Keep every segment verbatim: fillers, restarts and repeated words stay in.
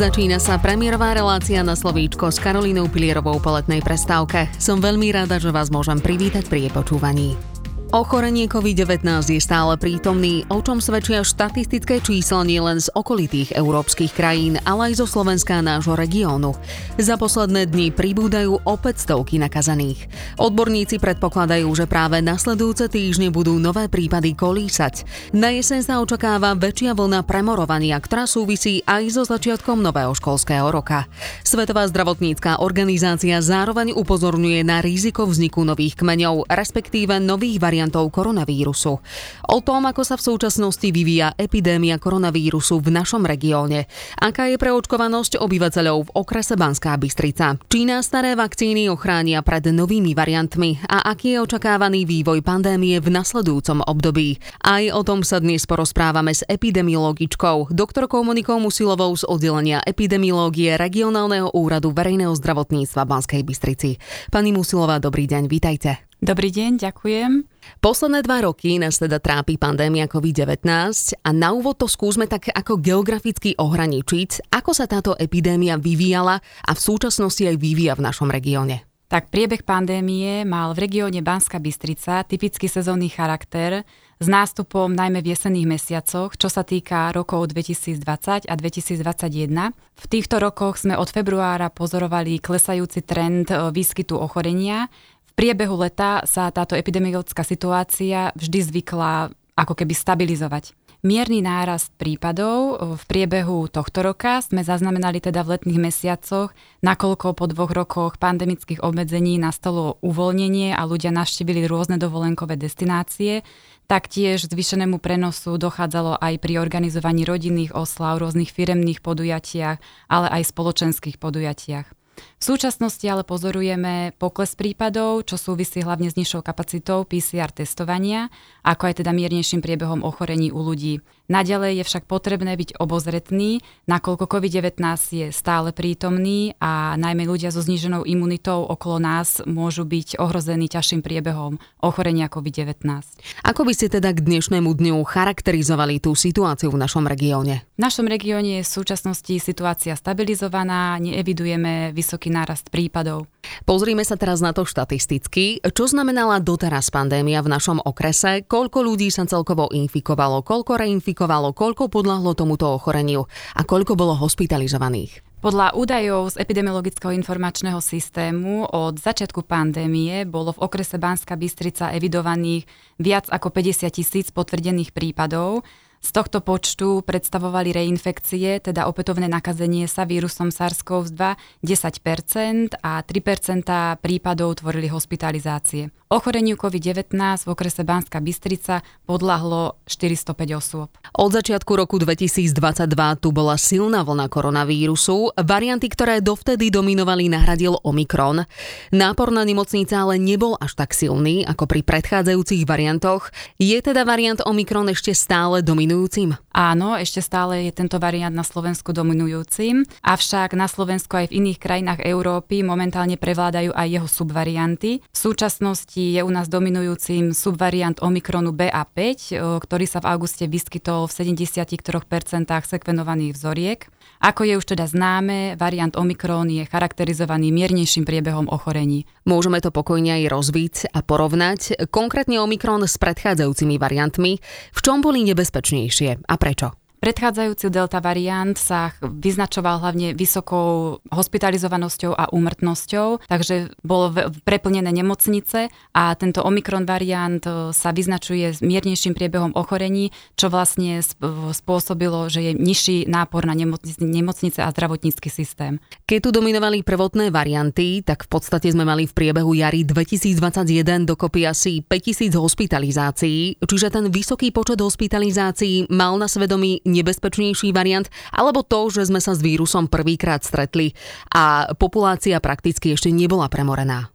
Začína sa premiérová relácia Na slovíčko s Karolínou Pilierovou po letnej prestávke. Som veľmi rada, že vás môžem privítať pri jej počúvaní. Ochorenie covid devätnásť je stále prítomný, o čom svedčia štatistické čísla nielen z okolitých európskych krajín, ale aj zo Slovenska a nášho regiónu. Za posledné dni pribúdajú opäť stovky nakazaných. Odborníci predpokladajú, že práve nasledujúce týždne budú nové prípady kolísať. Na jeseň sa očakáva väčšia vlna premorovania, ktorá súvisí aj so začiatkom nového školského roka. Svetová zdravotnícka organizácia zároveň upozorňuje na riziko vzniku nových kmeňov, respektíve nových variantov koronavírusu. O tom, ako sa v súčasnosti vyvíja epidémia koronavírusu v našom regióne, aká je preočkovanosť obyvateľov v okrese Banská Bystrica, či nás staré vakcíny ochránia pred novými variantmi a aký je očakávaný vývoj pandémie v nasledujúcom období. Aj o tom sa dnes porozprávame s epidemiologičkou, doktorkou Monikou Musilovou z oddelenia epidemiológie Regionálneho úradu verejného zdravotníctva Banskej Bystrici. Pani Musilová, dobrý deň, vítajte. Dobrý deň, ďakujem. Posledné dva roky nás teda trápi pandémia covid devätnásť a na úvod to skúsme tak ako geograficky ohraničiť, ako sa táto epidémia vyvíjala a v súčasnosti aj vyvíja v našom regióne. Tak priebeh pandémie mal v regióne Banská Bystrica typický sezónny charakter s nástupom najmä v jesenných mesiacoch, čo sa týka rokov dvetisícdvadsať a dvetisícdvadsaťjeden. V týchto rokoch sme od februára pozorovali klesajúci trend výskytu ochorenia. V priebehu leta sa táto epidemiologická situácia vždy zvykla ako keby stabilizovať. Mierny nárast prípadov v priebehu tohto roka sme zaznamenali teda v letných mesiacoch, nakoľko po dvoch rokoch pandemických obmedzení nastalo uvoľnenie a ľudia navštívili rôzne dovolenkové destinácie. Taktiež zvýšenému prenosu dochádzalo aj pri organizovaní rodinných oslav, rôznych firemných podujatiach, ale aj spoločenských podujatiach. V súčasnosti ale pozorujeme pokles prípadov, čo súvisí hlavne s nižšou kapacitou pé cé er testovania, ako aj teda miernejším priebehom ochorení u ľudí. Naďalej je však potrebné byť obozretný, nakoľko covid devätnásť je stále prítomný a najmä ľudia so zníženou imunitou okolo nás môžu byť ohrození ťažším priebehom ochorenia covid devätnásť. Ako by ste teda k dnešnému dňu charakterizovali tú situáciu v našom regióne? V našom regióne je v súčasnosti situácia stabilizovaná, neevidujeme vysoký nárast prípadov. Pozrime sa teraz na to štatisticky. Čo znamenala doteraz pandémia v našom okrese? Koľko ľudí sa celkovo infikovalo? Koľko reinfikovalo? Koľko podľahlo tomuto ochoreniu? A koľko bolo hospitalizovaných? Podľa údajov z epidemiologického informačného systému od začiatku pandémie bolo v okrese Banská Bystrica evidovaných viac ako päťdesiat tisíc potvrdených prípadov. Z tohto počtu predstavovali reinfekcie, teda opätovné nakazenie sa vírusom SARS-kov dva desať percent a tri percentá prípadov tvorili hospitalizácie. Ochoreniu covid devätnásť v okrese Banská Bystrica podľahlo štyristopäť osôb. Od začiatku roku dvetisícdvadsaťdva tu bola silná vlna koronavírusu. Varianty, ktoré dovtedy dominovali, nahradil Omikron. Nápor na nemocnice ale nebol až tak silný ako pri predchádzajúcich variantoch. Je teda variant Omikron ešte stále dominujúcim? Áno, ešte stále je tento variant na Slovensku dominujúcim, avšak na Slovensku aj v iných krajinách Európy momentálne prevládajú aj jeho subvarianty. V súčasnosti je u nás dominujúcim subvariant Omikronu bé á päť, ktorý sa v auguste vyskytol v sedemdesiattri percent sekvenovaných vzoriek. Ako je už teda známe, variant Omikron je charakterizovaný miernejším priebehom ochorení. Môžeme to pokojne aj rozbiť a porovnať konkrétne Omikron s predchádzajúcimi variantmi. V čom boli nebezpečnejšie a prečo? Predchádzajúci delta variant sa vyznačoval hlavne vysokou hospitalizovanosťou a úmrtnosťou, takže bolo preplnené nemocnice a tento Omikron variant sa vyznačuje s miernejším priebehom ochorení, čo vlastne spôsobilo, že je nižší nápor na nemocnice a zdravotnícky systém. Keď tu dominovali prvotné varianty, tak v podstate sme mali v priebehu jary dvetisícdvadsaťjeden dokopy asi päťtisíc hospitalizácií, čiže ten vysoký počet hospitalizácií mal na svedomí nebezpečnejší variant, alebo to, že sme sa s vírusom prvýkrát stretli a populácia prakticky ešte nebola premorená?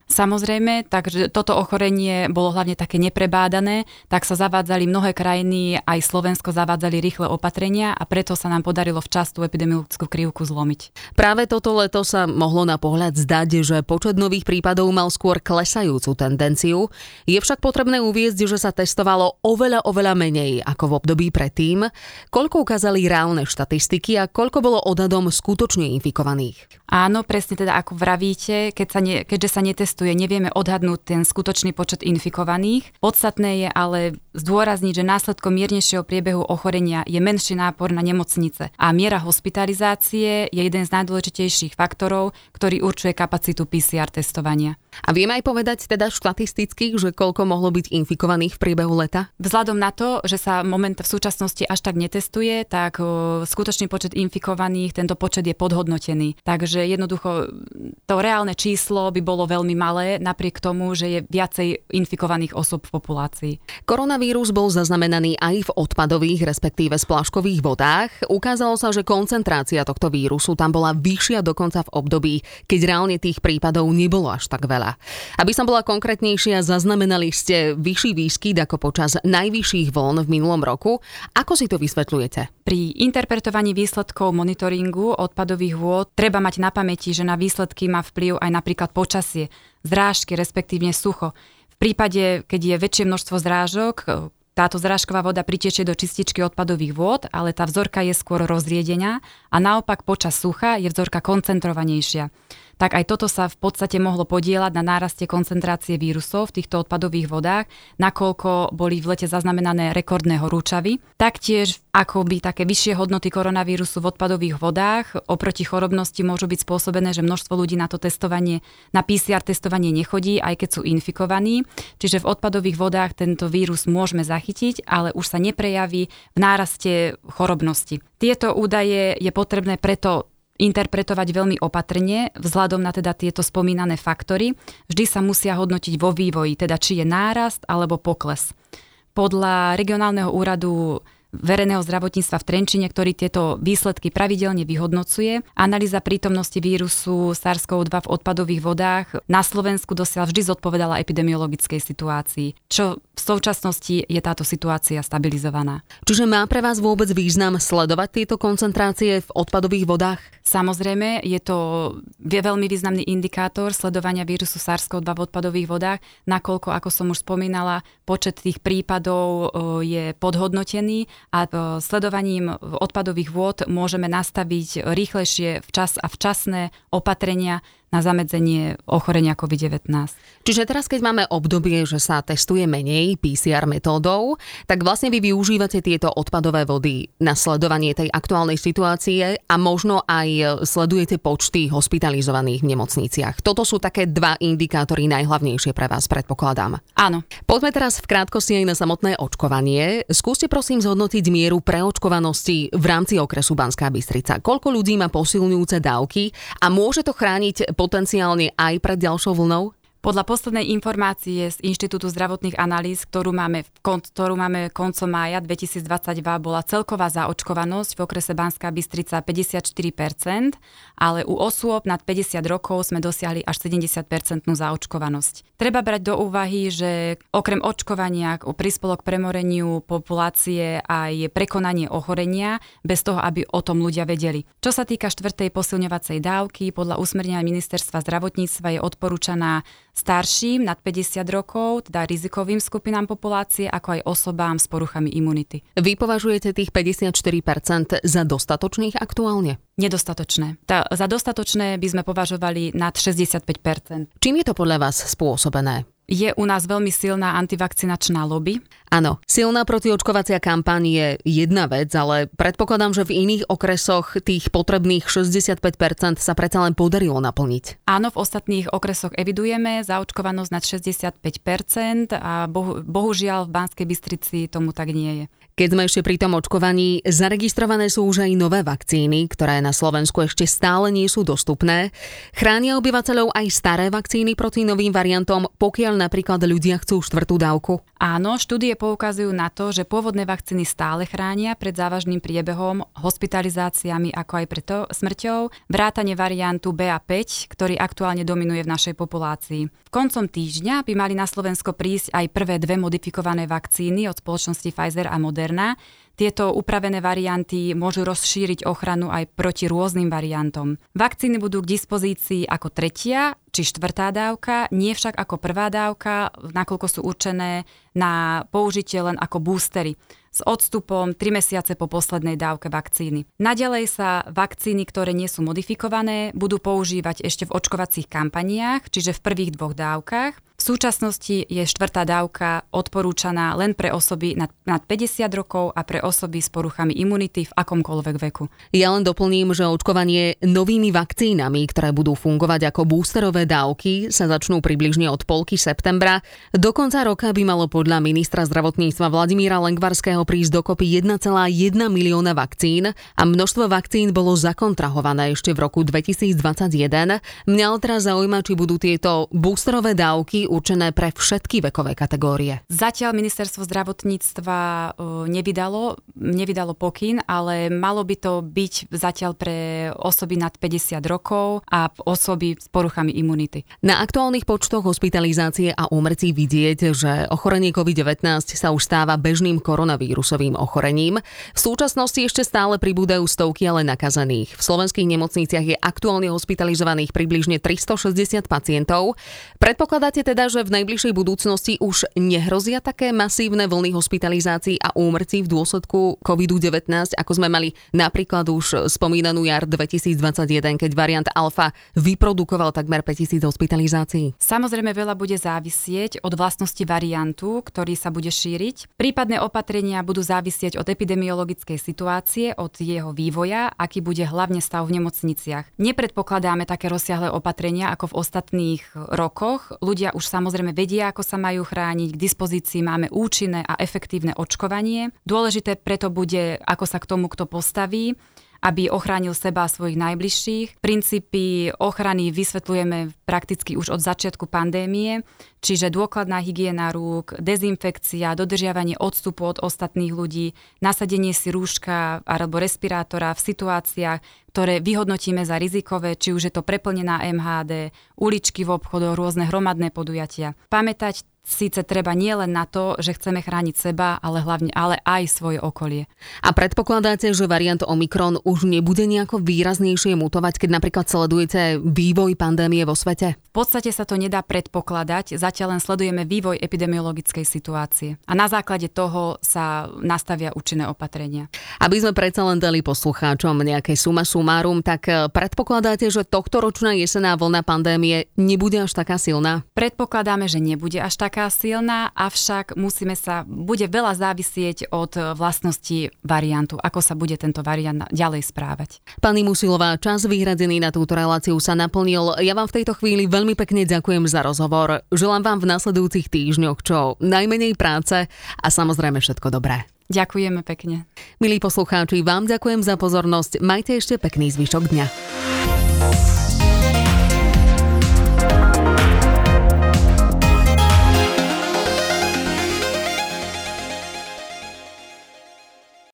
Samozrejme, takže toto ochorenie bolo hlavne také neprebádané, tak sa zavádzali mnohé krajiny, aj Slovensko zavádzali rýchle opatrenia a preto sa nám podarilo včas tú epidemiologickú krivku zlomiť. Práve toto leto sa mohlo na pohľad zdať, že počet nových prípadov mal skôr klesajúcu tendenciu. Je však potrebné uviesť, že sa testovalo oveľa, oveľa menej ako v období predtým. Koľko ukázali reálne štatistiky a koľko bolo odhadom skutočne infikovaných? Áno, presne teda ako vravíte, keď sa ne, keďže sa netestuje, nevieme odhadnúť ten skutočný počet infikovaných. Podstatné je ale zdôrazniť, že následkom miernejšieho priebehu ochorenia je menší nápor na nemocnice a miera hospitalizácie je jeden z najdôležitejších faktorov, ktorý určuje kapacitu pé cé er testovania. A vieme aj povedať teda štatisticky, že koľko mohlo byť infikovaných v priebehu leta? Vzhľadom na to, že sa moment v súčasnosti až tak netestuje, tak o, skutočný počet infikovaných, tento počet je podhodnotený. Takže jednoducho to reálne číslo by bolo veľmi malé, napriek tomu, že je viacej infikovaných osôb v populácii. Koronavírus bol zaznamenaný aj v odpadových, respektíve spláškových vodách. Ukázalo sa, že koncentrácia tohto vírusu tam bola vyššia dokonca v období, keď reálne tých prípadov nebolo až tak veľa. Aby som bola konkrétnejšia, zaznamenali ste vyšší výskyt ako počas najvyšších vln v minulom roku. Ako si to vysvetľujete? Pri interpretovaní výsledkov monitoringu odpadových vôd treba mať na pamäti, že na výsledky má vplyv aj napríklad počasie, zrážky, respektívne sucho. V prípade, keď je väčšie množstvo zrážok, táto zrážková voda pritečie do čističky odpadových vôd, ale tá vzorka je skôr rozriedená a naopak počas sucha je vzorka koncentrovanejšia. Tak aj toto sa v podstate mohlo podieľať na náraste koncentrácie vírusov v týchto odpadových vodách, nakoľko boli v lete zaznamenané rekordné horúčavy. Taktiež akoby také vyššie hodnoty koronavírusu v odpadových vodách oproti chorobnosti môžu byť spôsobené, že množstvo ľudí na to testovanie, na pé cé er testovanie nechodí, aj keď sú infikovaní. Čiže v odpadových vodách tento vírus môžeme zachytiť, ale už sa neprejaví v náraste chorobnosti. Tieto údaje je potrebné preto interpretovať veľmi opatrne, vzhľadom na teda tieto spomínané faktory. Vždy sa musia hodnotiť vo vývoji, teda či je nárast alebo pokles. Podľa regionálneho úradu verejného zdravotníctva v Trenčine, ktorý tieto výsledky pravidelne vyhodnocuje, analýza prítomnosti vírusu SARS-cé o dva v odpadových vodách na Slovensku dosiaľ vždy zodpovedala epidemiologickej situácii, čo v súčasnosti je táto situácia stabilizovaná. Čiže má pre vás vôbec význam sledovať tieto koncentrácie v odpadových vodách? Samozrejme, je to veľmi významný indikátor sledovania vírusu SARS-cé o dva v odpadových vodách, nakoľko, ako som už spomínala, počet tých prípadov je podhodnotený a sledovaním odpadových vôd môžeme nastaviť rýchlejšie včas a včasné opatrenia na zamedzenie ochorenia covid devätnásť. Čiže teraz, keď máme obdobie, že sa testuje menej pé cé er metódou, tak vlastne vy využívate tieto odpadové vody na sledovanie tej aktuálnej situácie a možno aj sledujete počty hospitalizovaných v nemocniciach. Toto sú také dva indikátory najhlavnejšie pre vás, predpokladám. Áno. Poďme teraz v krátkosti aj na samotné očkovanie. Skúste prosím zhodnotiť mieru preočkovanosti v rámci okresu Banská Bystrica. Koľko ľudí má posilňujúce dávky a môže to chrániť potenciálne aj pred ďalšou vlnou? Podľa poslednej informácie z Inštitútu zdravotných analýz, ktorú máme, ktorú máme koncom mája dvetisícdvadsaťdva, bola celková zaočkovanosť v okrese Banská Bystrica päťdesiatštyri percent, ale u osôb nad päťdesiat rokov sme dosiahli až sedemdesiat percent zaočkovanosť. Treba brať do úvahy, že okrem očkovania prispelo k premoreniu populácie aj prekonanie ochorenia, bez toho, aby o tom ľudia vedeli. Čo sa týka štvrtej posilňovacej dávky, podľa usmernenia Ministerstva zdravotníctva je odporúčaná starším nad päťdesiat rokov, teda rizikovým skupinám populácie, ako aj osobám s poruchami imunity. Vy považujete tých päťdesiatštyri percent za dostatočných aktuálne? Nedostatočné. Tá, za dostatočné by sme považovali nad šesťdesiatpäť percent. Čím je to podľa vás spôsobené? Je u nás veľmi silná antivakcinačná lobby. Áno, silná protiočkovacia kampaň je jedna vec, ale predpokladám, že v iných okresoch tých potrebných šesťdesiatpäť percent sa predsa len podarilo naplniť. Áno, v ostatných okresoch evidujeme zaočkovanosť nad šesťdesiatpäť percent a bohu, bohužiaľ v Banskej Bystrici tomu tak nie je. Keď sme ešte pri tom očkovaní, zaregistrované sú už aj nové vakcíny, ktoré na Slovensku ešte stále nie sú dostupné. Chránia obyvateľov aj staré vakcíny proti novým variantom, pokiaľ napríklad ľudia chcú štvrtú dávku? Áno, štúdie poukazujú na to, že pôvodné vakcíny stále chránia pred závažným priebehom, hospitalizáciami ako aj pred smrťou, vrátane variantu bé á päť, ktorý aktuálne dominuje v našej populácii. Koncom týždňa by mali na Slovensko prísť aj prvé dve modifikované vakcíny od spoločnosti Pfizer a Moderna. Tieto upravené varianty môžu rozšíriť ochranu aj proti rôznym variantom. Vakcíny budú k dispozícii ako tretia či štvrtá dávka, nie však ako prvá dávka, nakoľko sú určené na použitie len ako boostery s odstupom tri mesiace po poslednej dávke vakcíny. Naďalej sa vakcíny, ktoré nie sú modifikované, budú používať ešte v očkovacích kampaniách, čiže v prvých dvoch dávkach. V súčasnosti je štvrtá dávka odporúčaná len pre osoby nad, nad päťdesiat rokov a pre osoby s poruchami imunity v akomkoľvek veku. Ja len doplním, že očkovanie novými vakcínami, ktoré budú fungovať ako boosterové dávky, sa začnú približne od polky septembra. Do konca roka by malo podľa ministra zdravotníctva Vladimíra Lengvarského prísť dokopy jeden celá jeden milióna vakcín a množstvo vakcín bolo zakontrahované ešte v roku dvetisícdvadsaťjeden. Mňa teraz zaujíma, či budú tieto boosterové dávky určené pre všetky vekové kategórie. Zatiaľ ministerstvo zdravotníctva nevydalo, nevydalo pokyn, ale malo by to byť zatiaľ pre osoby nad päťdesiat rokov a osoby s poruchami imunity. Na aktuálnych počtoch hospitalizácie a úmrtí vidieť, že ochorenie covid devätnásť sa už stáva bežným koronavírusovým ochorením. V súčasnosti ešte stále pribúdajú stovky ale nakazených. V slovenských nemocniciach je aktuálne hospitalizovaných približne tristošesťdesiat pacientov. Predpokladáte teda, že v najbližšej budúcnosti už nehrozia také masívne vlny hospitalizácií a úmrtí v dôsledku covid devätnásť, ako sme mali napríklad už spomínanú jar dvetisícdvadsaťjeden, keď variant Alfa vyprodukoval takmer päťtisíc hospitalizácií? Samozrejme veľa bude závisieť od vlastnosti variantu, ktorý sa bude šíriť. Prípadné opatrenia budú závisieť od epidemiologickej situácie, od jeho vývoja, aký bude hlavne stav v nemocniciach. Nepredpokladáme také rozsiahle opatrenia ako v ostatných rokoch. Ľudia už samozrejme vedia, ako sa majú chrániť. K dispozícii máme účinné a efektívne očkovanie. Dôležité preto bude, ako sa k tomu kto postaví, aby ochránil seba a svojich najbližších. Princípy ochrany vysvetľujeme prakticky už od začiatku pandémie, čiže dôkladná hygiena rúk, dezinfekcia, dodržiavanie odstupu od ostatných ľudí, nasadenie si rúška alebo respirátora v situáciách, ktoré vyhodnotíme za rizikové, či už je to preplnená em há dé, uličky v obchodoch, rôzne hromadné podujatia. Pamätať síce treba nie len na to, že chceme chrániť seba, ale hlavne ale aj svoje okolie. A predpokladáte, že variant Omikron už nebude nejako výraznejšie mutovať, keď napríklad sledujete vývoj pandémie vo svete? V podstate sa to nedá predpokladať, zatiaľ len sledujeme vývoj epidemiologickej situácie. A na základe toho sa nastavia účinné opatrenia. Aby sme predsa len dali poslucháčom nejaké suma sumárum, tak predpokladáte, že tohtoročná jesenná vlna pandémie nebude až taká silná? Predpokladáme, že nebude až taká silná, avšak musíme sa, bude veľa závisieť od vlastnosti variantu, ako sa bude tento variant ďalej správať. Pani Musilová, čas vyhradený na túto reláciu sa naplnil. Ja vám v tejto chvíli veľmi pekne ďakujem za rozhovor. Želám vám v nasledujúcich týždňoch čo najmenej práce a samozrejme všetko dobré. Ďakujeme pekne. Milí poslucháči, vám ďakujem za pozornosť. Majte ešte pekný zvyšok dňa.